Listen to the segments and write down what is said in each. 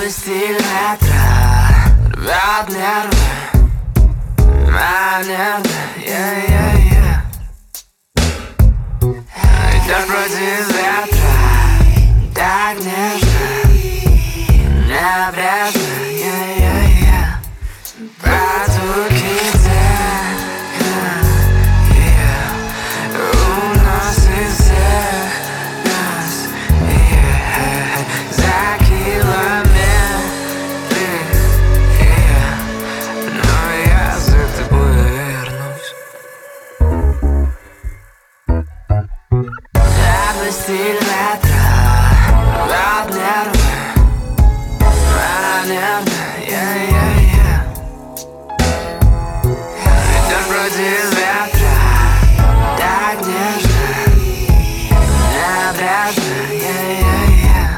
Твой стиль ветра рвет нервы, мои нервы, yeah. Идешь против ветра, так нежно, небрежно, yeah. По звуки у нас и всех нас, за километры, но я за тобой вернусь. Твой стиль ветра рвет нервы, мои нервы, yeah. Идешь против ветра, так нежно, небрежно, yeah.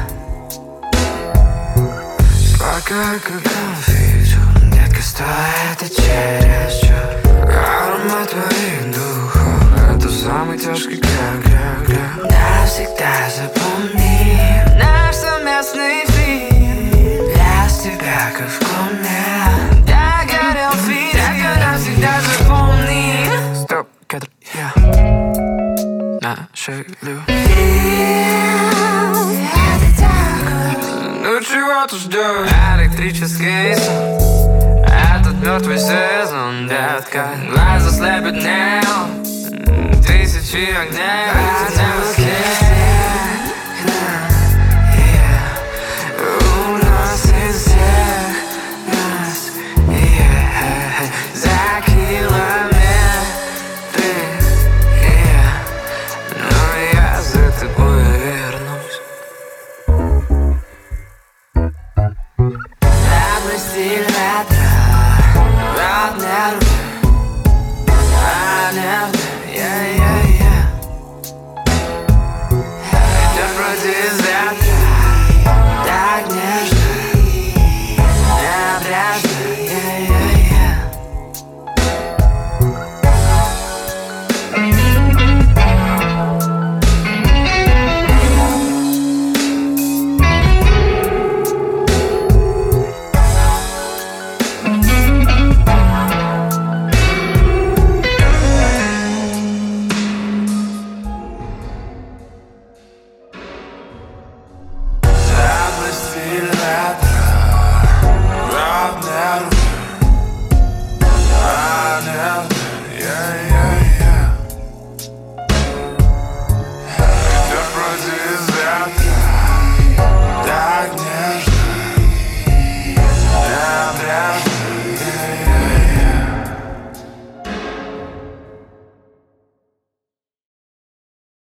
Сладкая, как конфету, детка, стоит и чересчур. Аромат твоих духов — это самый тяжкий грех. Навсегда запомни наш совместный фильм. Без тебя, как в коме, я горел физик. Детка, навсегда запомни. Стоп, кадр, я на шею. Ну чего ты ждешь? Электрический сон, этот мертвый сезон, детка. Глаза слепят неон, тысячи огней.